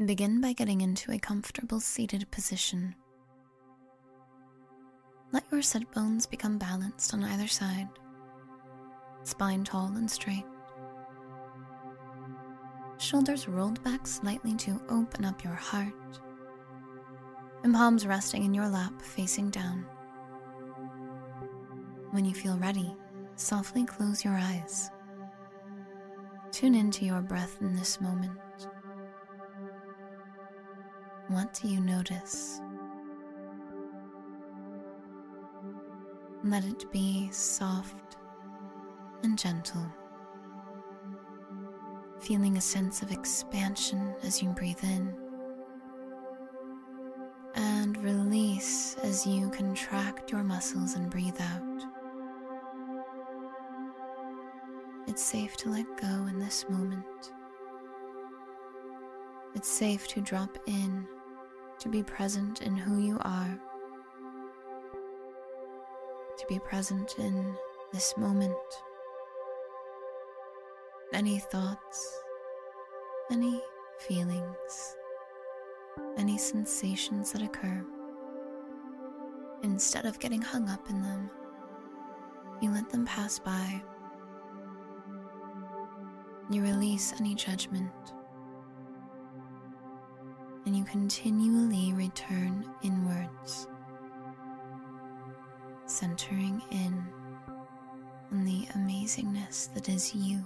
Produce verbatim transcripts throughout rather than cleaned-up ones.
Begin by getting into a comfortable seated position. Let your sit bones become balanced on either side, spine tall and straight. Shoulders rolled back slightly to open up your heart, and palms resting in your lap facing down. When you feel ready, softly close your eyes. Tune into your breath in this moment. What do you notice? Let it be soft and gentle, feeling a sense of expansion as you breathe in, and release as you contract your muscles and breathe out. It's safe to let go in this moment. It's safe to drop in, to be present in who you are, to be present in this moment. Any thoughts, any feelings, any sensations that occur, instead of getting hung up in them, you let them pass by. You release any judgment, and you continually return inwards, centering in on the amazingness that is you.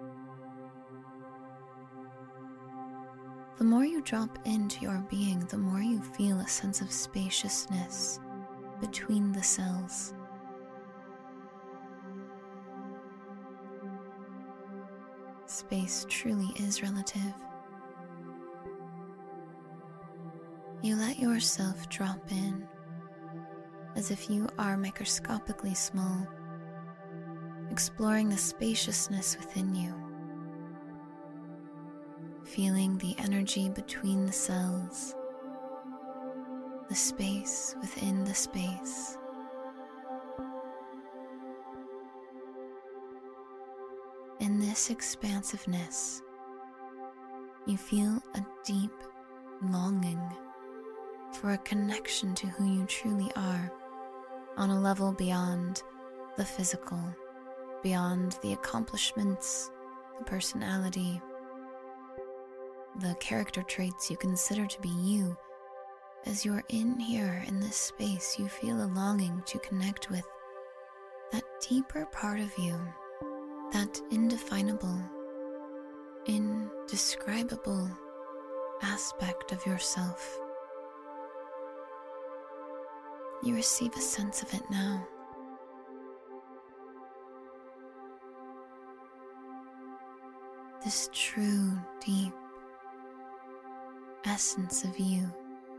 The more you drop into your being, the more you feel a sense of spaciousness between the cells. Space truly is relative. You let yourself drop in as if you are microscopically small, exploring the spaciousness within you, feeling the energy between the cells, the space within the space. In this expansiveness, you feel a deep longing for a connection to who you truly are on a level beyond the physical, beyond the accomplishments, the personality, the character traits you consider to be you. As you're in here in this space, you feel a longing to connect with that deeper part of you, that indefinable, indescribable aspect of yourself. You receive a sense of it now. This true, deep essence of you.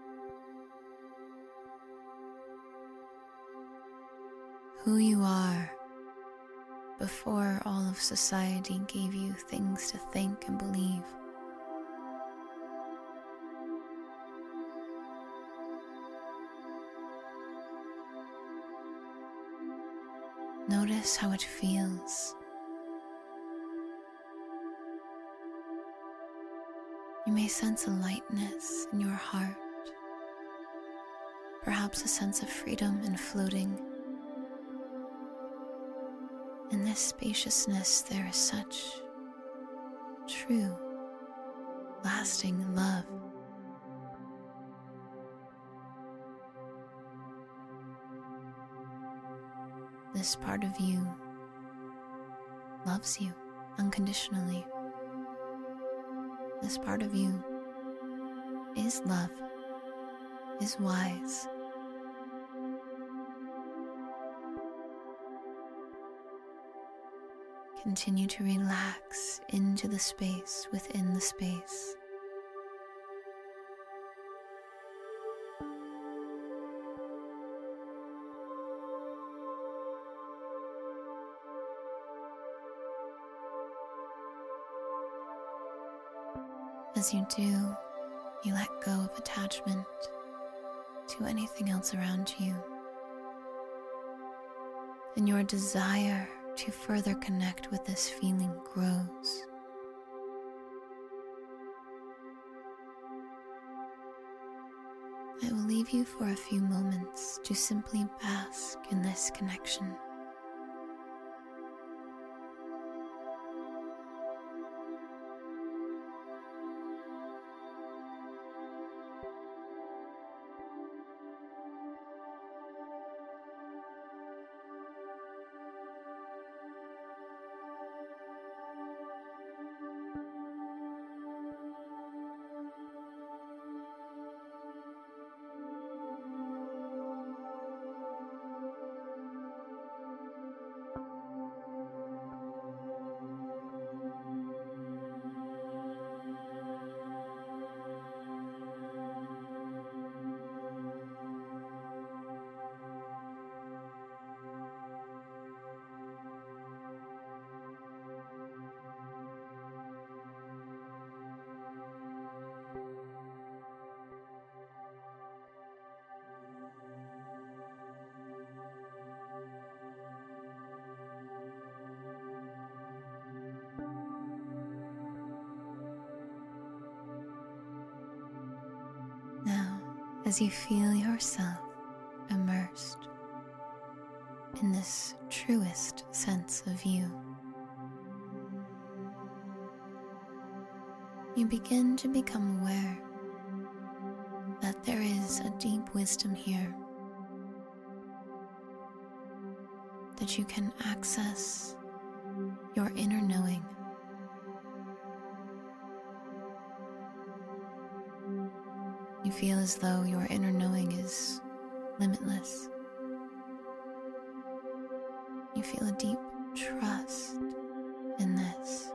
Who you are before all of society gave you things to think and believe. Notice how it feels. You may sense a lightness in your heart, perhaps a sense of freedom and floating. In this spaciousness, there is such true, lasting love. This part of you loves you unconditionally. This part of you is love, is wise. Continue to relax into the space within the space. As you do, you let go of attachment to anything else around you, and your desire to further connect with this feeling grows. I will leave you for a few moments to simply bask in this connection. Now, as you feel yourself immersed in this truest sense of you, you begin to become aware that there is a deep wisdom here that you can access your inner knowing. You feel as though your inner knowing is limitless. You feel a deep trust in this.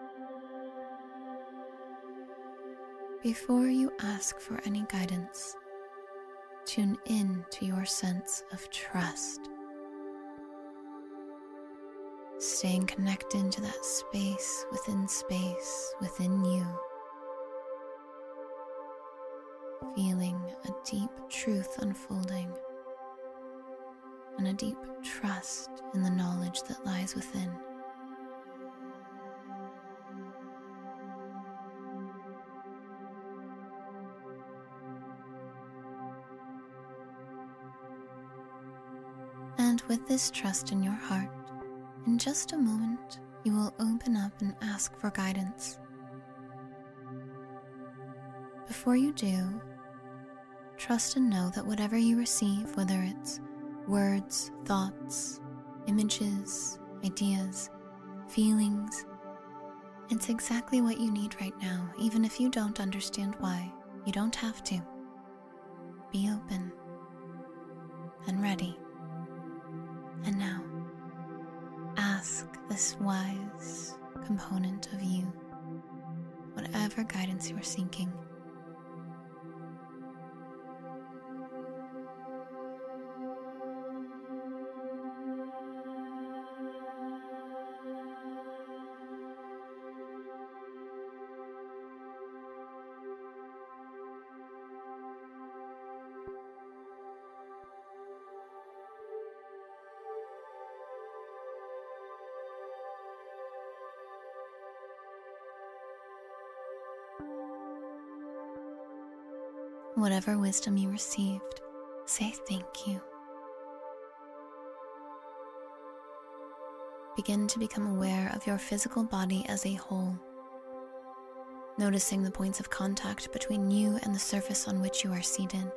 Before you ask for any guidance, tune in to your sense of trust. Staying connected to that space within space within you. Feeling a deep truth unfolding and a deep trust in the knowledge that lies within. And with this trust in your heart, in just a moment, you will open up and ask for guidance. Before you do, trust and know that whatever you receive, whether it's words, thoughts, images, ideas, feelings, it's exactly what you need right now, even if you don't understand why. You don't have to. Be open and ready. And now, ask this wise component of you whatever guidance you are seeking. Whatever wisdom you received, say thank you. Begin to become aware of your physical body as a whole, noticing the points of contact between you and the surface on which you are seated.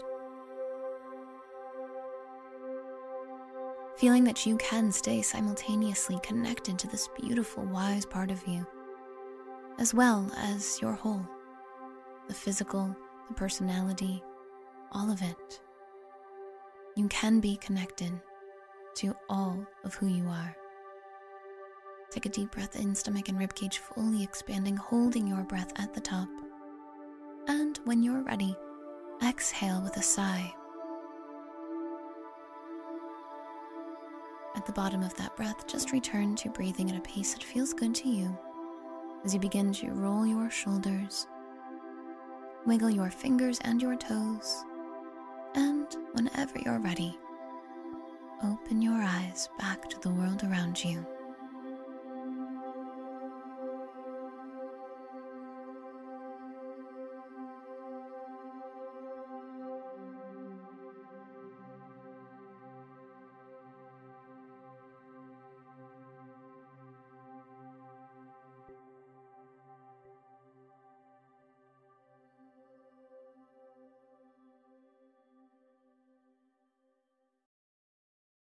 Feeling that you can stay simultaneously connected to this beautiful, wise part of you, as well as your whole, the physical, the personality, all of it. You can be connected to all of who you are. Take a deep breath in, stomach and ribcage fully expanding, holding your breath at the top. And when you're ready, exhale with a sigh. At the bottom of that breath, just return to breathing at a pace that feels good to you as you begin to roll your shoulders, wiggle your fingers and your toes, and whenever you're ready, open your eyes back to the world around you.